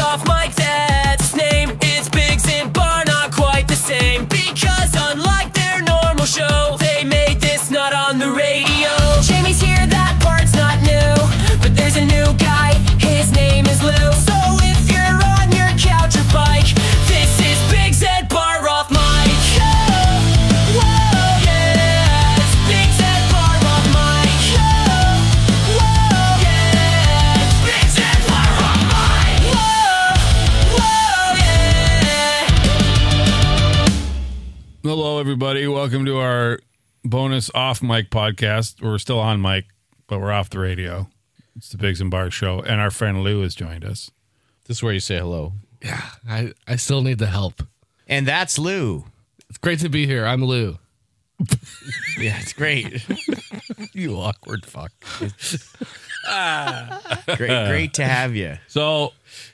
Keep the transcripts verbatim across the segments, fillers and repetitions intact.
off Mike, that's his name. It's Biggs and Bar, not quite the same. Because unlike their normal show, they made this not on the radio. Jamie's here, that part's not new. But there's a new guy, his name is Lou. So if you're on your couch or bike, this is Biggs and Bar off Mike. Oh, whoa, yeah. It's Biggs and Bar off Mike. Oh, whoa, yeah. It's Biggs and Bar off Mike. Whoa, whoa, yeah. Hello, everybody. Welcome to our bonus off mic podcast. We're still on mic, but we're off the radio. It's the Biggs and Bar show, and our friend Lou has joined us. This is where you say hello. Yeah, I, I still need the help. And that's Lou. It's great to be here. I'm Lou. Yeah, it's great. You awkward fuck. great, great to have you. So,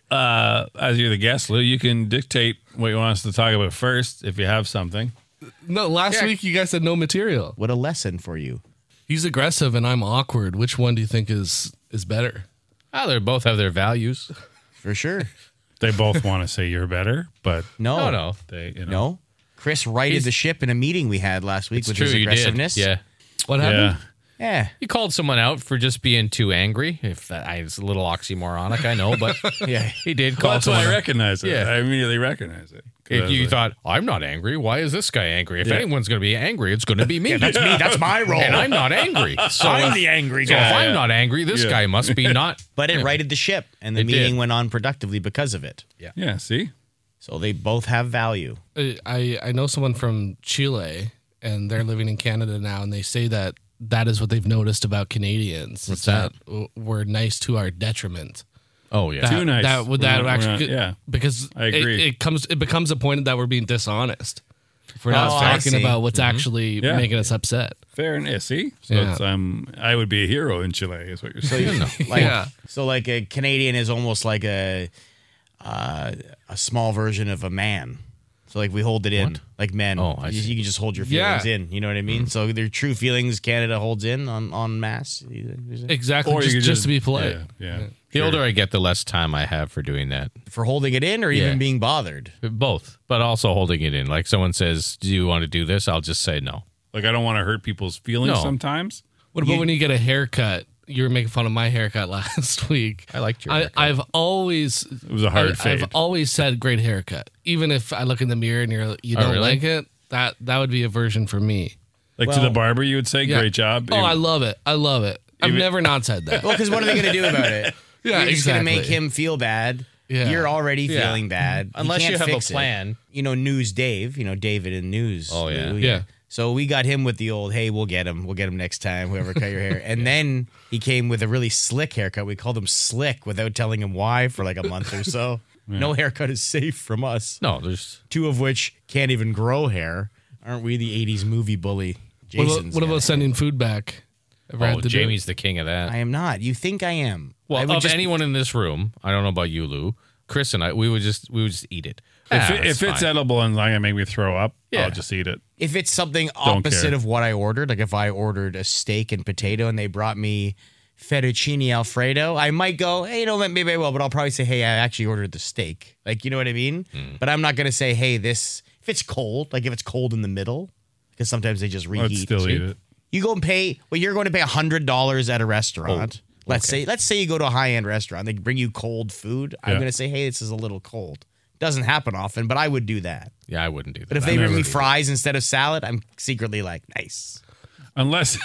uh, as you're the guest, Lou, you can dictate what you want us to talk about first if you have something. No, last Yeah. week you guys said no material. What a lesson for you. He's aggressive and I'm awkward. Which one do you think is is better? Oh, they both have their values. For sure. They both want to say you're better, but No, Oh, no. they, you know. no. Chris righted He's- the ship in a meeting we had last week It's with true, his you did. aggressiveness. Yeah. What happened? Yeah. Yeah. You called someone out for just being too angry. If that I, it's a little oxymoronic, I know, but Yeah. he did Well, call that's why someone I out. recognize it. Yeah. I immediately recognize it. 'Cause I If was you like, thought, I'm not angry, why is this guy angry? If Yeah. anyone's going to be angry, it's going to be me. Yeah, that's me. That's my role. And I'm not angry. So I'm if, the angry so if guy. I'm not angry, this Yeah. guy must be not. But it righted the ship, and the It meeting did. went on productively because of it. yeah, see? So they both have value. Uh, I, I know someone from Chile and they're living in Canada now, and they say that that is what they've noticed about Canadians. What's is that? w- We're nice to our detriment. Oh, yeah. That, Too nice. That would We're that not- we're actually not- yeah. because I agree. It, it comes it becomes a point that we're being dishonest. If we're Oh, not I talking see. about what's actually Yeah. making us upset. Fair and yeah, see? So Yeah. it's, um, I would be a hero in Chile, is what you're So saying. you know, like, Yeah. so like a Canadian is almost like a uh, a small version of a man. So like we hold it in, What? like men. Oh, I you, see. you can just hold your Yeah. feelings in. You know what I mean? So their true feelings, Canada holds in on on mass. Exactly. Or you just, could just to be polite. Yeah. yeah. The older I get, the less time I have for doing that. For holding it in, or even Yeah. being bothered. Both, but also holding it in. Like someone says, do you want to do this? I'll just say no. Like, I don't want to hurt people's feelings No. sometimes. What about when you get a haircut? You were making fun of my haircut last week. I liked your I, haircut. I've always It was a hard I, fade. I've always said great haircut. Even if I look in the mirror and you're you Oh, don't really? like it, that that would be a version for me. Like, to Well- the barber, you would say, Yeah. great job. Oh, I love it. I love it. I've Even- never not said that. Well, because what are they going to do about it? Yeah, You're just going to exactly. make him feel bad. Yeah. You're already Yeah. feeling bad. Unless can't you have a fix it. plan. You know, News Dave. You know, David in News. Oh, yeah. Lou, Yeah. So we got him with the old, hey, we'll get him. We'll get him next time, whoever cut your hair. And then he came with a really slick haircut. We called him Slick without telling him why for like a month or so. No haircut is safe from us. No, there's Two of which can't even grow hair. Aren't we the eighties movie bully? What about, Jason's what got about hair. sending food back? Ever oh, had to do it? Jamie's the king of that. I am not. You think I am. I Well, would of just- anyone in this room, I don't know about you, Lou, Chris and I, we would just we would just eat it. If, Ah, it, that's if it's fine. edible and not going to make me throw up, Yeah. I'll just eat it. If it's something Don't opposite care. of what I ordered, like if I ordered a steak and potato and they brought me fettuccine alfredo, I might go, hey, you know, maybe I will, but I'll probably say, hey, I actually ordered the steak. Like, you know what I mean? Hmm. But I'm not going to say, hey, this, if it's cold, like if it's cold in the middle, because sometimes they just reheat. I'd still See? eat it. You go and pay, well, you're going to pay one hundred dollars at a restaurant. Oh, Let's say, let's say you go to a high-end restaurant, they bring you cold food. I'm Yeah. going to say, hey, this is a little cold. Doesn't happen often, but I would do that. Yeah, I wouldn't do that. But if I they bring never me do that. fries instead of salad, I'm secretly like, nice. Unless,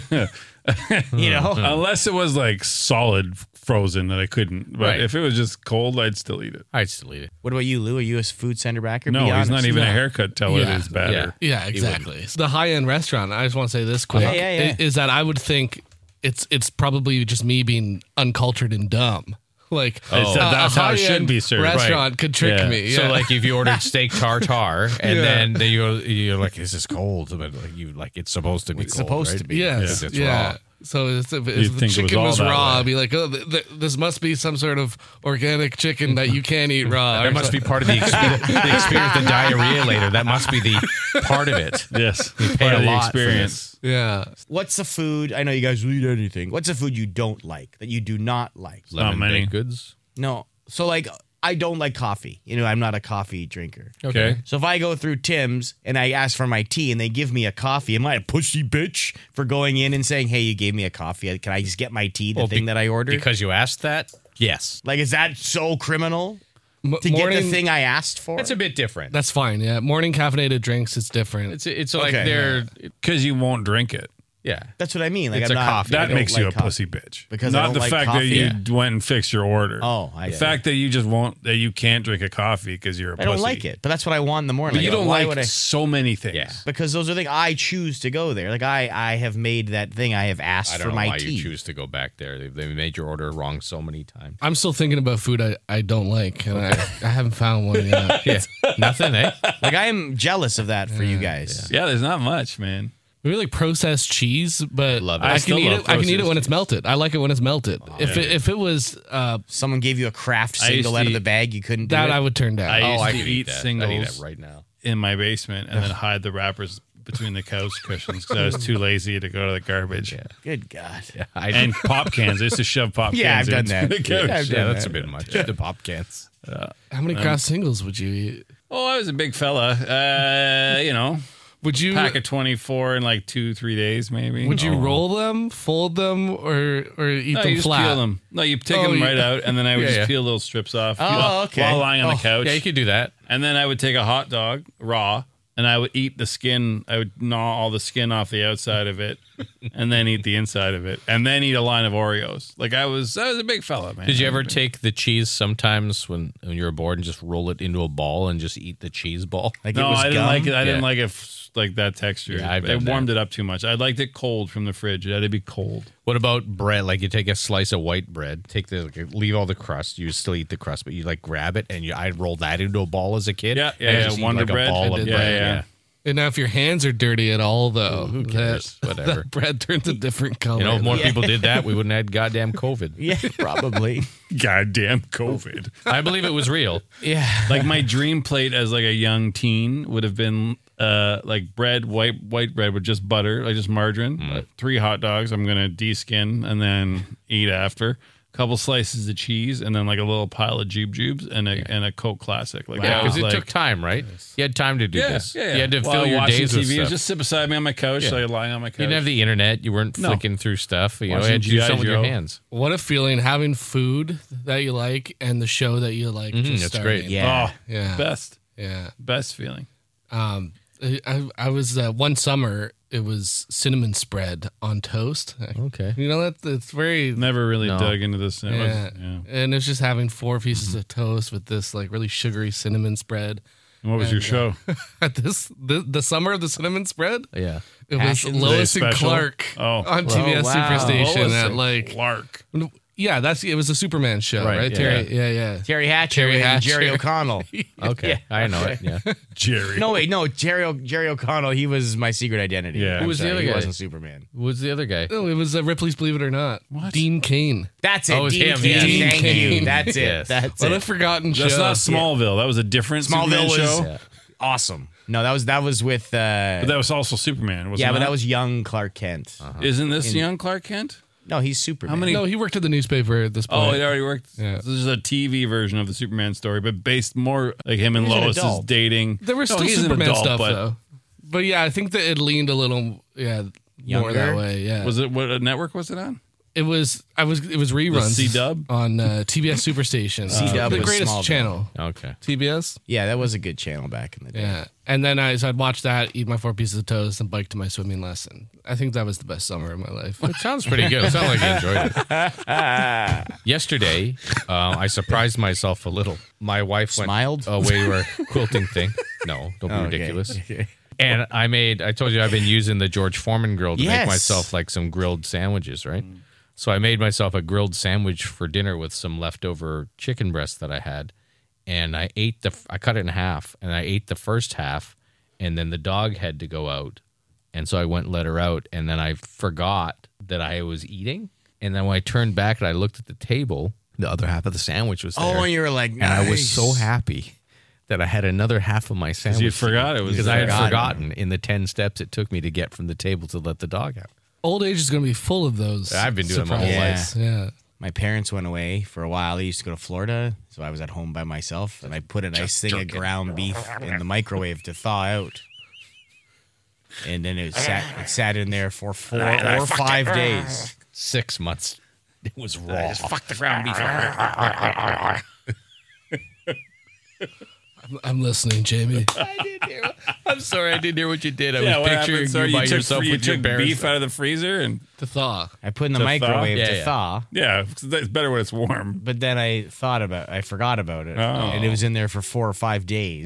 You know? unless it was like solid frozen that I couldn't. But Right. if it was just cold, I'd still eat it. I'd still eat it. What about you, Lou? Are you a food center backer? No, Be he's honest. not even No. a haircut teller. Yeah. It's better. Yeah, exactly. The high end restaurant. I just want to say this quick. Yeah, yeah, yeah. i- Is that I would think it's it's probably just me being uncultured and dumb. Like It's- a- that's a how it should high-end be served. Restaurant Right. could trick Yeah. me. So yeah. like if you ordered steak tartare and Yeah. then they, you're, you're like, this is cold, but like you like it's supposed to be It's cold, supposed right? to be. yes, It's yeah. raw. So if, if, You'd if the think it was chicken all was, that raw, way. I'd be like, oh, th- th- this must be some sort of organic chicken that you can't eat raw. That must be part of the experience, the experience, the diarrhea later. That must be the part of it. Yes. You pay Part a of the lot for experience. Yeah. What's a food? I know you guys will eat anything. What's a food you don't like that you do not like? Lemon many. baked goods. No. So like I don't like coffee. You know, I'm not a coffee drinker. Okay. So if I go through Tim's and I ask for my tea and they give me a coffee, am I a pussy bitch for going in and saying, hey, you gave me a coffee. Can I just get my tea, the Well, thing be- that I ordered? Because you asked that? Yes. Like, is that so criminal M- to get the thing I asked for? That's a bit different. That's fine. Yeah, morning caffeinated drinks. It's different. It's it's like Okay, they're Because you won't drink it. yeah. That's what I mean. Like, It's I'm a not, coffee. I That don't makes you like a coffee. pussy bitch. Because I not don't the like fact that coffee. you Yeah. went and fixed your order. Oh, I the see. fact that you just won't that you can't drink a coffee because you're a I pussy. don't like it, but that's what I want in the morning. But you Like, don't why like would I? so many things. Yeah. Because those are things I choose to go there. Like I, I have made that thing. I have asked I for don't know my why tea. you choose to go back there. They, they made your order wrong so many times. I'm still thinking about food I, I don't like, and I, I haven't found one yet. Yeah. Nothing, eh? Like I am jealous of that for you guys. Yeah, there's not much, man. Maybe like processed cheese, but Love it. I, I can still eat love it. I can eat it processed. when it's melted. I like it when it's melted. if it, if it was uh, Someone gave you a craft I used single to out of eat- the bag. You couldn't do that, it. I would turn down. I Oh, used I to could eat eat that. I'd eat singles that right now. in my basement and then hide the wrappers between the couch cushions because I was too lazy to go to the garbage. Good God. Yeah, I And pop cans. I used to shove pop Yeah, cans I've done into that. the couch. Yeah, I've yeah, done that's that. a bit much. The pop cans. How many craft singles would you eat? Oh, I was a big fella. Uh, you know, Would you pack of twenty-four in like two, three days, maybe. would you Oh. roll them, fold them, or or eat No, them you just flat? peel them. No, you take Oh, them you- right out, and then I would Yeah, just yeah. peel little strips off Oh, while, okay. while lying on the couch. Yeah, you could do that. And then I would take a hot dog raw, and I would eat the skin. I would gnaw all the skin off the outside of it, and then eat the inside of it, and then eat a line of Oreos. Like I was, I was a big fella, man. Did you I was ever a big- take the cheese sometimes when, when you were bored and just roll it into a ball and just eat the cheese ball? Like No, it was I didn't gum? like it. I didn't Yeah. like it f- like that texture. Yeah, I've it done that. warmed it up too much. I liked it cold from the fridge. It had to be cold. What about bread? Like you take a slice of white bread, take the like, leave all the crust. You still eat the crust, but you like grab it and you. I'd roll that into a ball as a kid. Yeah, yeah, and yeah, just eat, Wonder like Bread. a ball I of did bread. that, yeah. Yeah. And now, if your hands are dirty at all, though, who cares? That, Whatever. that bread turns a different color. You know, if more Yeah. people did that, we wouldn't have had goddamn COVID. Yeah, probably. Goddamn COVID. I believe it was real. Yeah. Like my dream plate as like a young teen would have been uh like bread, white white bread with just butter, like just margarine, uh, three hot dogs. I'm gonna de-skin and then eat after. Couple slices of cheese and then like a little pile of jube jubes and a and a Coke Classic. Like Yeah, that because was it like, took time, right? You had time to do yeah, this. yeah, yeah. You had to While fill your watching days T V. with It was stuff. just sit beside me on my couch, Yeah. so I lying on my couch. You didn't have the internet. You weren't No. flicking through stuff. You know, you Watching had to do G I something with your Joe. hands. What a feeling having food that you like and the show that you like. Mhm, just that's starting. great. Yeah. Oh, Yeah. best, Yeah. best feeling. Um, I, I was uh, one summer. It was cinnamon spread on toast. Okay. You know that it's very Never really No. dug into this. It was- yeah. yeah. And it's just having four pieces of toast with this like really sugary cinnamon spread. And what was your And, show? At this the, the summer of the cinnamon spread, Yeah. it Passions? was Lois Day and special? Clark Oh. on T B S Oh, wow. Superstation Lois at and like Clark. yeah, that's it was a Superman show, Right, right? yeah. Terry, yeah, yeah. Terry Hatcher Terry and Hatcher. Jerry O'Connell. Okay. I know it. Yeah. Jerry. No, wait, no. Jerry, O- Jerry O'Connell, he was my secret identity. Yeah. I'm Who was the sorry, other he guy? wasn't Superman. Who's the other guy? No, it was uh, Ripley's Believe It or Not. What? Dean Kane. That's it. Oh, it's Dean him, Cain. yes. Dean Thank Cain. you. That's it. Yes. That's What a it. forgotten show. That's not Smallville. That was a different Superman Smallville was show. Yeah. awesome. No, that was that was with. Uh, But that was also Superman. Wasn't yeah, but that that was young Clark Kent. Isn't this young Clark Kent? No, he's Superman. How many- No, he worked at the newspaper at this Oh, point. it already worked. Yeah. This is a T V version of the Superman story, but based more like him and He's an Lois is adult. dating. There was No, still he's an Superman adult, stuff but though. But yeah, I think that it leaned a little yeah more Younger? that way. Yeah, Was it what a network was it on? it was I was it was reruns C-dub? on uh, T B S Superstation. C-dub the was greatest Smallville. channel. Okay. T B S. Yeah, that was a good channel back in the day. Yeah, and then I so I'd watch that, eat my four pieces of toast, and bike to my swimming lesson. I think that was the best summer of my life. It sounds pretty good. It sounds like you enjoyed it. Yesterday, uh, I surprised myself a little. My wife went Smiled? away to our quilting thing. No, don't be Okay. ridiculous. And I made, I told you I've been using the George Foreman grill to Yes. make myself like some grilled sandwiches, right? So I made myself a grilled sandwich for dinner with some leftover chicken breast that I had. And I ate the, I cut it in half and I ate the first half. And then the dog had to go out. And so I went and let her out. And then I forgot that I was eating. And then when I turned back and I looked at the table, the other half of the sandwich was there. Oh, and you were like, And I was nice. so happy that I had another half of my sandwich. you forgot it was because I had there. forgotten in the ten steps it took me to get from the table to let the dog out. Old age is going to be full of those. I've been doing it my whole life. surprises. Yeah. my parents went away for a while. They used to go to Florida, so I was at home by myself, and I put a nice thing of ground beef in the microwave to thaw out. And then it sat, it sat in there for four or five days. Six months. It was raw. Just fuck the ground beef. I'm, I'm listening, Jamie. I didn't hear. I'm sorry, I didn't hear what you did. I Yeah, was what picturing happened? So you you by took, yourself you with your took parents. beef out of the freezer and To thaw. I put in the To thaw? microwave Yeah, to yeah. thaw, yeah, it's better when it's warm. but then I thought about, I forgot about it, Oh. and it was in there for four or five days.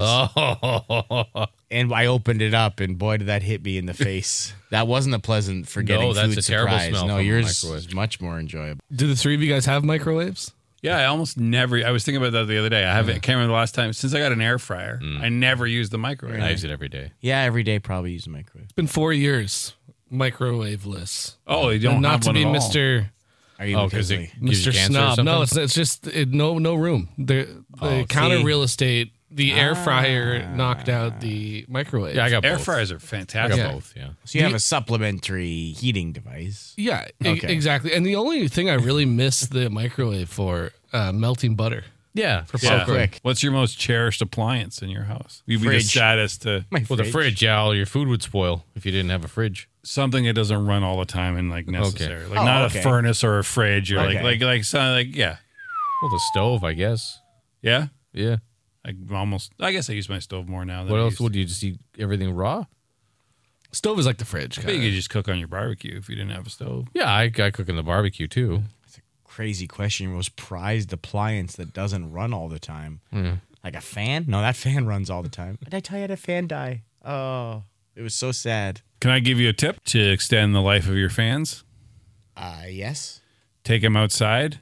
Oh, And I opened it up, and boy, did that hit me in the face. That wasn't a pleasant forgetting No, that's food a terrible surprise. smell No, from a yours microwave. is much more enjoyable. Do the three of you guys have microwaves? Yeah, I almost never. I was thinking about that the other day. I haven't. Can't remember the last time since I got an air fryer. I never used the microwave. I use it every day. Yeah, every day probably use a microwave. It's been four years microwaveless. Oh, you don't And not have to one be at all. Mister Are you Oh, because because it gives Mister you cancer or Snob. something? No, it's it's just it, no no room. The the Oh, counter see. real estate. The air fryer knocked out the microwave. Yeah, I got Air both. fryers are I fantastic. got Yeah. both. Yeah. so you have a supplementary heating device. Yeah, e- Okay. exactly. And the only thing I really miss the microwave for uh, melting butter. Yeah. For Yeah. popcorn. quick. What's your most cherished appliance in your house? You'd be the Fridge. saddest to My Well, the fridge, yeah, all your food would spoil if you didn't have a fridge. something that doesn't run all the time and like necessary. Like Oh, not okay. a furnace or a fridge. Or Okay. like like like something like yeah. Well, the stove, I guess. Yeah. Yeah. I almost I guess I use my stove more now than What I else used would to. you just eat everything raw? Stove is like the fridge. I bet you kinda. could just cook on your barbecue if you didn't have a stove. Yeah, I, I cook in the barbecue too. Crazy question. Your most prized appliance that doesn't run all the time. Like a fan? No, that fan runs all the time. Did I tell you I had a fan die? Oh, it was so sad. Can I give you a tip to extend the life of your fans? Uh, yes. Take them outside,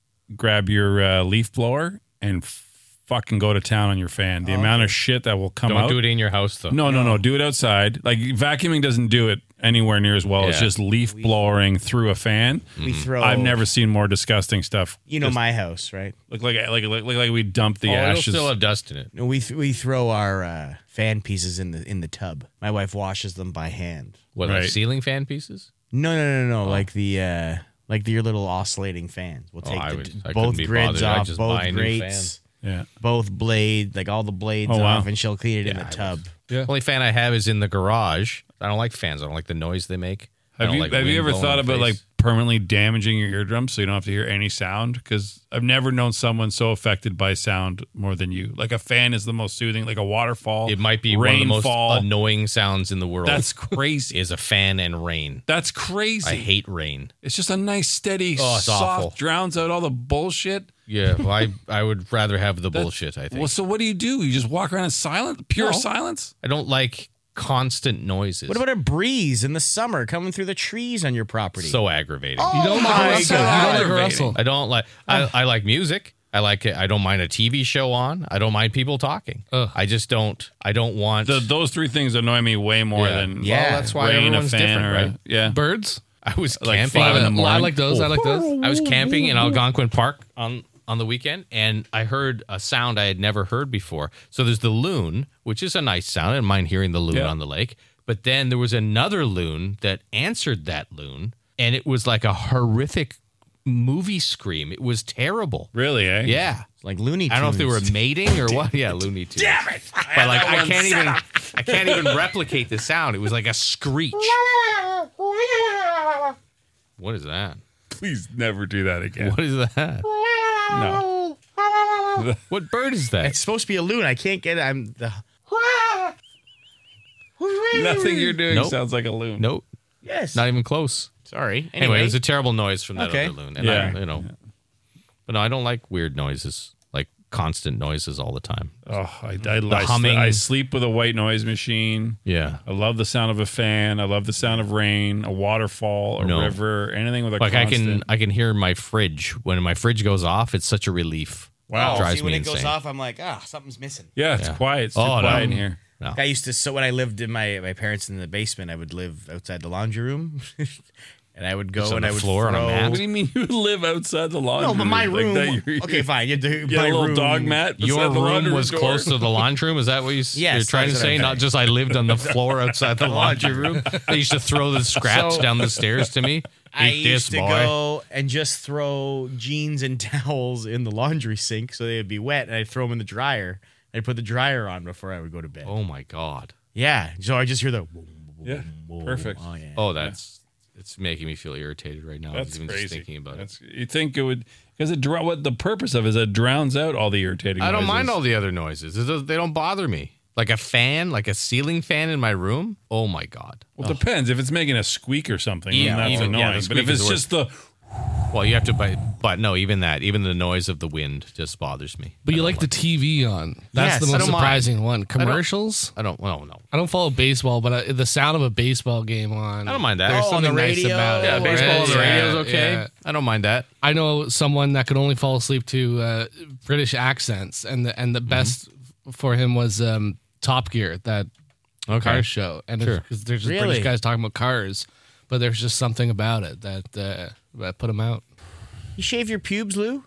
grab your uh, leaf blower, and fucking go to town on your fan. The amount of shit that will come Don't out. do it in your house though. No, no, no. Do it outside. Like vacuuming doesn't do it anywhere near as well. It's Yeah. just leaf blowering through a fan. We throw. I've never seen more disgusting stuff. You know Just my house, right? look like like like like, like we dumped the Oh, it'll ashes. still have dust in it. No, we th- we throw our uh, fan pieces in the in the tub. My wife washes them by hand. What, Right. like ceiling fan pieces? No, no, no, no. Like the uh, like the, your little oscillating fans. We'll Oh, take I the, would- I couldn't both be grids bothered. I'd off, just both buy a new grates, yeah. both blades, like all the blades Oh, wow. off, and she'll clean it in Yeah, the I tub. Yeah. Only fan I have is in the garage. I don't like fans. I don't like the noise they make. I Have don't you like have you wind ever blowing thought in the about like face. permanently damaging your eardrums so you don't have to hear any sound? Because I've never known someone so affected by sound more than you. Like a fan is the most soothing. Like a waterfall. It might be one of the most rainfall. annoying sounds in the world. That's crazy. is a fan and rain. That's crazy. I hate rain. It's just a nice steady Oh, it's soft awful. drowns out all the bullshit. Yeah, well, I I would rather have the That's- bullshit. I think. Well, so what do you do? You just walk around in silent, pure No. silence? I don't like constant noises. What about a breeze in the summer coming through the trees on your property? so aggravating? You don't my like a Russell. You God. don't like a Aggravating. Russell. I don't like. I, I like music. I like it. I don't mind a T V show on. I don't mind people talking. Ugh. I just don't. I don't want. The, those three things annoy me way more Yeah. than Yeah. Well, that's why rain, a everyone's fan, different, or a- right? yeah. Birds. I was Like camping. five in the I morning. like those. I like those. I was camping in Algonquin Park on on the weekend, and I heard a sound I had never heard before. So there's the loon, which is a nice sound. I didn't mind hearing the loon Yeah. on the lake. But then there was another loon that answered that loon, and it was like a horrific movie scream. It was terrible. Really, eh? Yeah. like Looney Tunes. I don't know if they were mating or what. Yeah, Looney Tunes. Damn it! But like, I can't even, I can't even replicate the sound. It was like a screech. What is that? Please never do that again. What is that? No. What bird is that? It's supposed to be a loon. I can't get it. I'm the. Nothing you're doing Nope. sounds like a loon. Nope, Yes. not even close. Sorry. Anyway, it was a terrible noise from that Okay. other loon. And Yeah. I, you know, but no, I don't like weird noises, like constant noises all the time. Oh, I, I, I, humming. I sleep with a white noise machine. Yeah. I love the sound of a fan. I love the sound of rain, a waterfall, a No. river, anything with a Like I can, constant. I can hear my fridge. When my fridge goes off, it's such a relief. Wow. It drives See, when me it goes insane. off, I'm like, ah, something's missing. Yeah, it's Yeah. quiet. It's too Oh, no. quiet in here. No. I used to, so when I lived in my, my parents in the basement, I would live outside the laundry room. and I would go Just on and the I would floor on a throw. mat? What do you mean you live outside the laundry No, but my room? room. Like that, you're- okay, fine. You, have to, You my got a little room, dog mat beside Your the laundry room was door? close to the laundry room. Is that what you, Yes, you're trying to that's what say? I'm Not saying. just I lived on the floor outside the laundry room. They used to throw the scraps So- down the stairs to me. I Eat used this, to boy. go and just throw jeans and towels in the laundry sink so they would be wet, and I'd throw them in the dryer. I'd put the dryer on before I would go to bed. Oh my god. Yeah, so I just hear the. Yeah, perfect. Oh yeah. Oh, that's it's making me feel irritated right now. That's even crazy. just thinking about That's, you think it would because it dr- what the purpose of it is it drowns out all the irritating. it. I don't noises. mind all the other noises. It does- They don't bother me. Like a fan, like a ceiling fan in my room. Oh my god. Well, it depends. If it's making a squeak or something, Yeah, then that's even- annoying. yeah, the but if squeak is it's the just the Well, you have to buy, but no, even that, even the noise of the wind just bothers me. But I you don't like the T V on. That's Yes, the I most don't mind. surprising one. Commercials? I don't. Well, no. I don't follow baseball, but uh, the sound of a baseball game on. I don't mind that. There's Oh, on something the nice radio? about it. Yeah, baseball on the Yeah, radio is okay. yeah. I don't mind that. I know someone that could only fall asleep to uh, British accents, and the and the Mm-hmm. best for him was um, Top Gear, that Okay. car show, and Sure. because there's just Really? British guys talking about cars, but there's just something about it that uh, that put him out. You shave your pubes, Lou?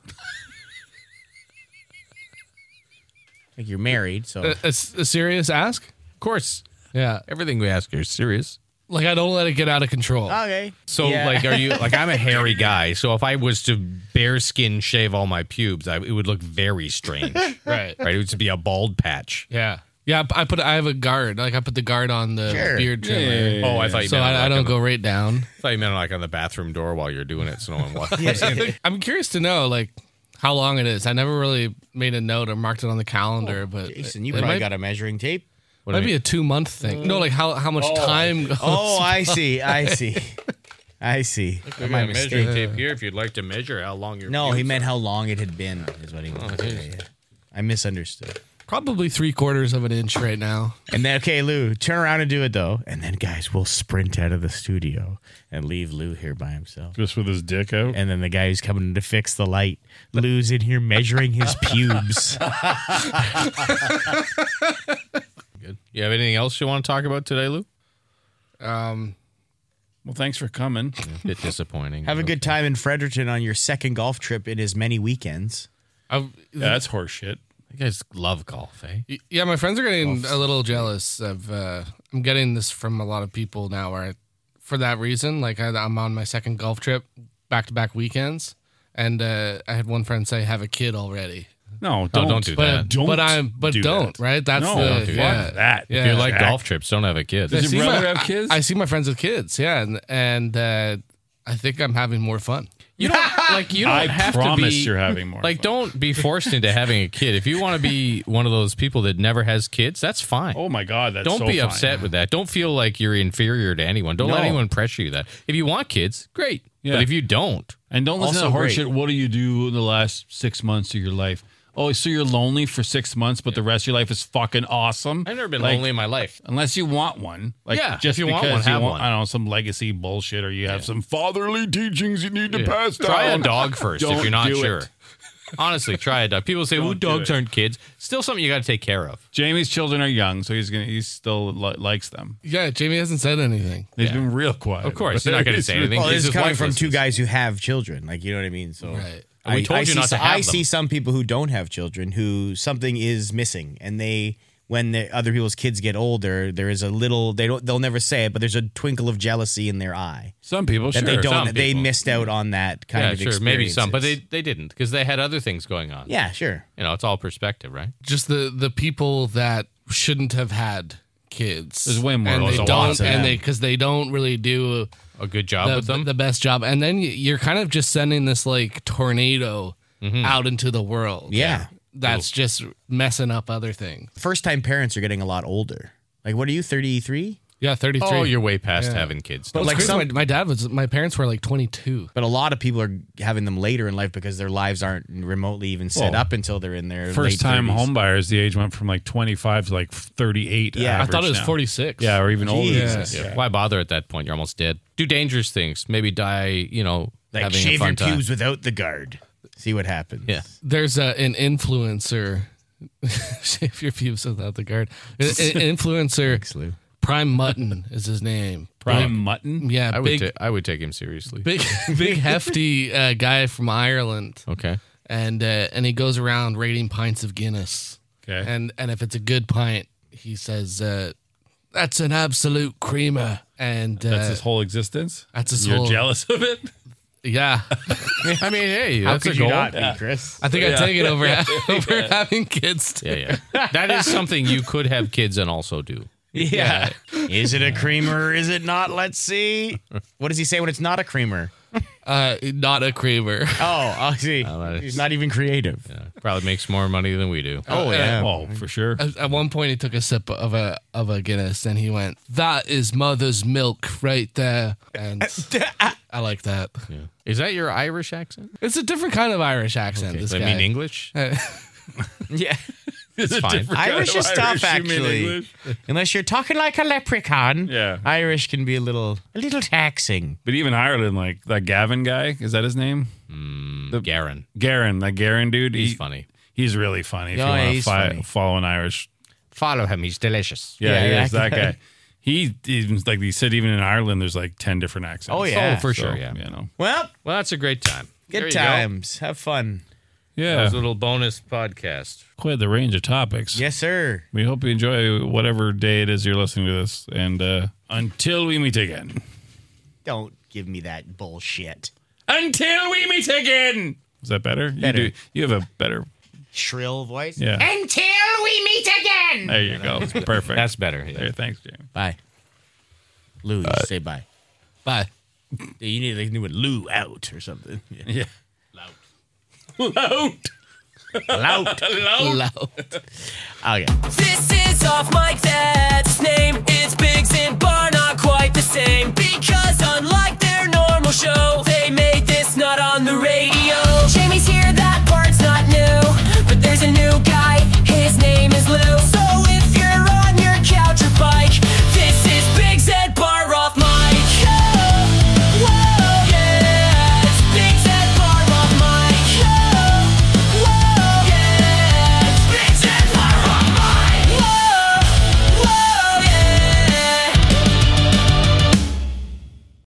Like you're married, so A, a, a serious ask? Of course, Yeah, everything we ask you is serious. like I don't let it get out of control. okay. So, Yeah. like, are you like I'm a hairy guy? So, if I was to bare skin shave all my pubes, I, it would look very strange, right? Right. It would just be a bald patch. Yeah. Yeah, I put I have a guard. Like I put the guard on the Sure. beard trimmer. Yeah, yeah, yeah, Oh, I thought you So meant I, like I don't on go the, right down. I thought you meant like on the bathroom door while you're doing it, so no one watches. I'm curious to know like how long it is. I never really made a note or marked it on the calendar, but Jason, you it probably might, got a measuring tape. What do might you be mean? a two month thing. No, like how how much time goes. Oh, I see. I see. I see. I My got a measuring mistake. tape here if you'd like to measure how long your No, pubes he meant are. how long it had been. Is what he wanted to say. Yeah. I misunderstood. Probably three quarters of an inch right now. And then, okay, Lou, turn around and do it though. And then, guys, we'll sprint out of the studio and leave Lou here by himself. just with his dick out. And then the guy who's coming to fix the light, Lou's in here measuring his pubes. Good. You have anything else you want to talk about today, Lou? Um, Well, thanks for coming. A bit disappointing. Have a good time in Fredericton on your second golf trip in as many weekends. I've, Yeah, that's horseshit. You guys love golf, eh? yeah, my friends are getting a little jealous of. Uh, I'm getting this from a lot of people now. Where, I, for that reason, like I, I'm on my second golf trip, back to back weekends, and uh, I had one friend say, "Have a kid already." No, don't, don't do But that. Don't but I'm but do don't that. right. That's No, the don't do yeah, fuck that. Yeah. If you like Jack. golf trips, don't have a kid. Does I your see brother my- have kids? I, I see my friends with kids, yeah, and and uh, I think I'm having more fun. You don't like you don't I have promise to be you're having more. like fun. don't be forced into having a kid. If you want to be one of those people that never has kids, that's fine. Oh my god, that's don't so be fine. upset with that. Don't feel like you're inferior to anyone. Don't let No. anyone pressure you that. If you want kids, great. Yeah. But if you don't, And don't listen Also to great. horseshit. What do you do in the last six months of your life? Oh, so you're lonely for six months, but the rest of your life is fucking awesome. I've never been Like, lonely in my life. unless you want one. Like Yeah, just if you want because one, have you want, one. I don't know, some legacy bullshit, or you have some fatherly teachings you need to Yeah. pass down. Try a dog first if Don't you're not do it. sure. Honestly, try a dog. People say, "Well, Don't do dogs it. aren't kids." Still something you got to take care of. Jamie's children are young, so he's gonna he still li- likes them. Yeah, Jamie hasn't said anything. He's Yeah. been real quiet. Of course, he's not going to say anything. Well, He's this is his coming wife from two listens. guys who have children. Like, you know what I mean? So Right. And we I- told I you see not to some- have I them. see some people who don't have children who something is missing, and they, when the other people's kids get older, there is a little. They don't. They'll never say it, but there's a twinkle of jealousy in their eye Some people, that sure. they don't. some They people. missed out on that kind Yeah, of sure, maybe some, but they experiences. they didn't because they had other things going on. Yeah, sure. You know, it's all perspective, right? Just the the people that shouldn't have had kids. There's way more. and There's they a don't, lot of and them. they because they don't really do A good job the, with them. the best job, and then y- you're kind of just sending this like tornado out into the world. Yeah. That's just messing up other things. First time parents are getting a lot older. Like, what are you? thirty-three? Yeah, thirty-three. oh, you're way past Yeah. having kids. But like like some- my, my dad was, my parents were like twenty-two. But a lot of people are having them later in life because their lives aren't remotely even set Well, up until they're in their First late time thirties. home buyers, the age went from like twenty-five to like thirty-eight. Yeah. I I thought it average was now. forty-six. Yeah, or even older. than Jesus. that. Yeah. Why bother at that point? You're almost dead. Do dangerous things. Maybe die. You know, Like, having a shave fun your time. pubes without the guard. See what happens. Yeah. There's a, an influencer. Shave your pubes without the guard. An, an influencer. Thanks, Lou. Prime Mutton is his name. Prime mutton. Yeah, I would big, ta- I would take him seriously. big, big, hefty uh, guy from Ireland, Okay. and uh, and he goes around rating pints of Guinness. Okay. And and if it's a good pint, he says uh, that's an absolute creamer. And uh, That's his whole existence. That's his You're whole- jealous of it. yeah. I mean, hey, How that's could a you goal. not be, Chris? I think I'd take it over over having kids. Too. Yeah, yeah. That is something you could have kids and also do. Yeah. Is it a creamer or is it not? Let's see. What does he say when it's not a creamer? Uh, not a creamer. Oh, I see. that's- He's not even creative. Yeah. Probably makes more money than we do. Oh, yeah. Oh, for sure. At, at one point, he took a sip of a of a Guinness, and he went, "That is mother's milk right there." And I like that. Yeah. Is that your Irish accent? It's a different kind of Irish accent. Does This that guy. mean English? Yeah. It's fine. Irish is tough, Irish, you mean actually. English? Unless you're talking like a leprechaun. Yeah. Irish can be a little, a little taxing. But even Ireland, like that Gavin guy, is that his name? The Garen. Garen, that Garen dude. He's he- funny. He's really funny. If Oh, you yeah, want to he's fi- funny. follow an Irish, Follow him. He's delicious. yeah, Yeah, he yeah, is that guy. He even like he said, even in Ireland, there's like ten different accents. Oh, yeah. Oh, for So, sure, yeah. You know. Well, Well, that's a great time. There good you go. times. Have fun. That Yeah, was a little bonus podcast. quite the range of topics. Yes, sir. We hope you enjoy whatever day it is you're listening to this, and uh, until we meet again. Don't give me that bullshit. Until we meet again. Is that better? Better. You do. You have a better. Shrill voice. Yeah. Until we meet again. There you go. Perfect. That's better. Yeah. There, thanks, Jamie. Bye. Lou, you say bye. Bye. You need to do it Lou out or something. Yeah. Loud. Loud. Loud. Okay. This is off Mike, that's his name. It's Biggs and Bar, not quite the same. Because unlike their normal show, they made this not on the radio.